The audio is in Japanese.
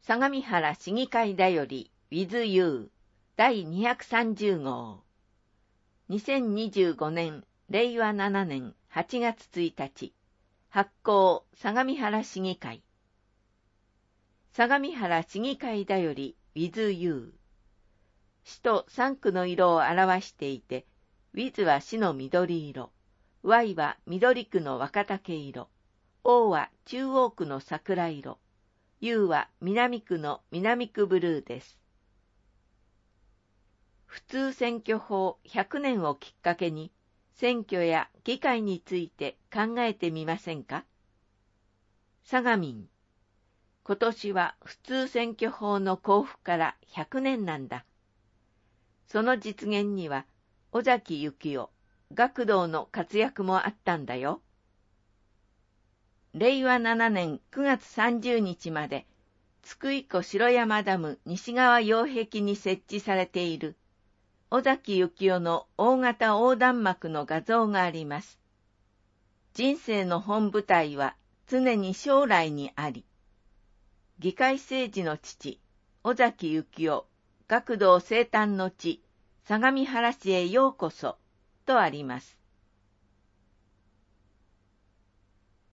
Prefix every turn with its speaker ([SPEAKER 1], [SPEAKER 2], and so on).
[SPEAKER 1] 相模原市議会だより with you 第230号2025年令和7年8月1日発行相模原市議会相模原市議会だより with you 市と3区の色を表していて with は市の緑色 Y は緑区の若竹色 O は中央区の桜色U は南区の南区ブルーです。普通選挙法100年をきっかけに選挙や議会について考えてみませんか？佐賀民、今年は普通選挙法の公布から100年なんだ。その実現には尾崎幸夫、学童の活躍もあったんだよ。令和7年9月30日まで、津久井湖城山ダム西側擁壁に設置されている、尾崎幸夫の大型横断幕の画像があります。人生の本舞台は常に将来にあり、議会政治の父、尾崎幸夫、学童生誕の地、相模原市へようこそ、とあります。